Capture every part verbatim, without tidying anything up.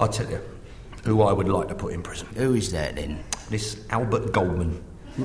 I tell you, who I would like to put in prison. Who is that, then? This Albert Goldman.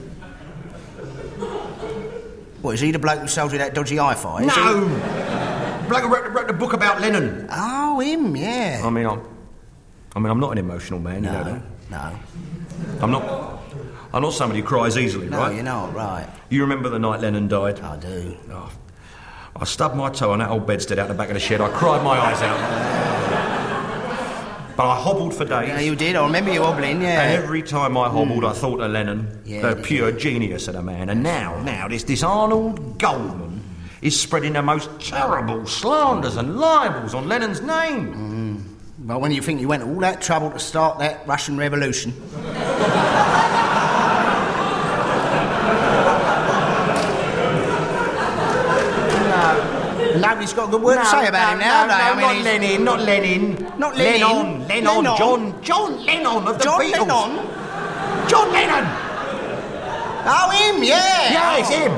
What, is he the bloke who sold you that dodgy hi-fi? No! The bloke who wrote, wrote the book about Lennon. Oh, him, yeah. I mean, I'm... I mean, I'm not an emotional man, no, you know that. No, I'm not... I'm not somebody who cries easily, no, right? No, you're not, right. You remember the night Lennon died? I do. Oh, I stubbed my toe on that old bedstead out the back of the shed. I cried my eyes out. But I hobbled for days. Yeah, you did. I remember you hobbling, yeah. And every time I hobbled, mm. I thought of Lennon, yeah, the pure you? genius of the man. And now, now, this, this Arnold Goldman is spreading the most terrible slanders and libels on Lennon's name. Mm. Well, when you think you went all that trouble to start that Russian Revolution... Nobody's got a good word no, to say about no, him now, no, they? no, I mean, not he's... Lenin, not Lenin. Not Lenin. Lennon, Lennon, Lennon. John, John Lennon of the John Beatles. Lennon? John Lennon. Oh, him, yeah. Yeah, oh. it's him.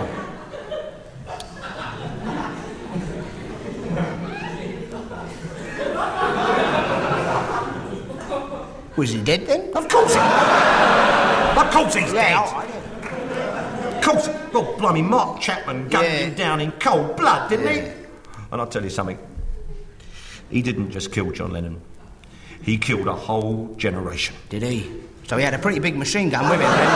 Was he dead then? Of course he Of course he's yeah, dead. Of course. Well, blimey, Mark Chapman gunned yeah. him down in cold blood, didn't yeah. he? And I'll tell you something. He didn't just kill John Lennon. He killed a whole generation. Did he? So he had a pretty big machine gun with him then,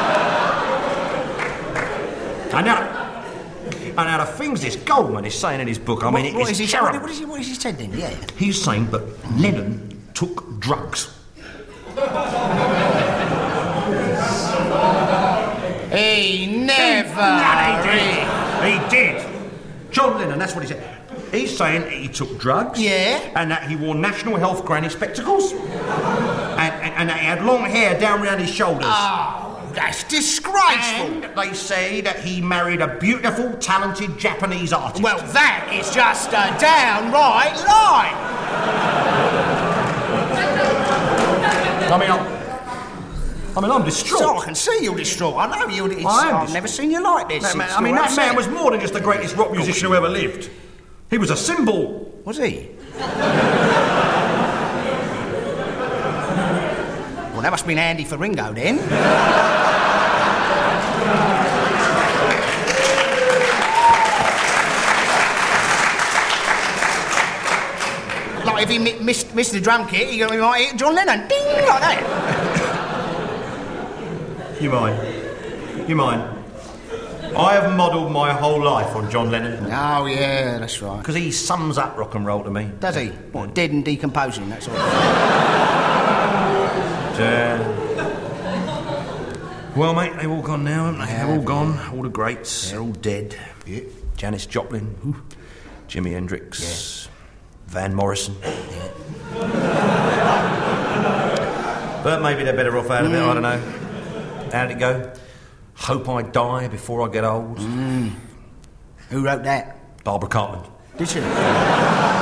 didn't he? And now, and now the things this Goldman is saying in his book, I what, mean, what it's is he, terrible. What, what, is he, what is he said then, yeah? He's saying that Lennon took drugs. He never... No, he did. He did. John Lennon, that's what he said. He's saying he took drugs. Yeah. And that he wore National Health granny spectacles. and, and, and that he had long hair down round his shoulders. Oh, that's disgraceful. And they say that he married a beautiful, talented Japanese artist. Well, that is just a downright lie. I mean, I'm... I mean, I'm distraught. So I can see you're distraught. I know you. It's, I am I've distraught. never seen you like this. That man, It's I mean, that upset. man was more than just the greatest rock musician who ever lived. He was a symbol. Was he? Well, that must have been handy for Ringo then. Like if he mi- missed, missed the drum kit, he might hit John Lennon. Ding! Like that. You mind? You mind? I have modelled my whole life on John Lennon. Oh, yeah, that's right. Because he sums up rock and roll to me. Does he? What, dead and decomposing, that sort of thing? Uh, well, mate, they've all gone now, haven't they? Yeah, they're all gone. All the greats. Yeah. They're all dead. Yeah. Janis Joplin. Ooh. Jimi Hendrix. Yeah. Van Morrison. Yeah. But maybe they're better off out of mm. it, I don't know. How'd it go? Hope I die before I get old. Mm. Who wrote that? Barbara Cartland. Did she?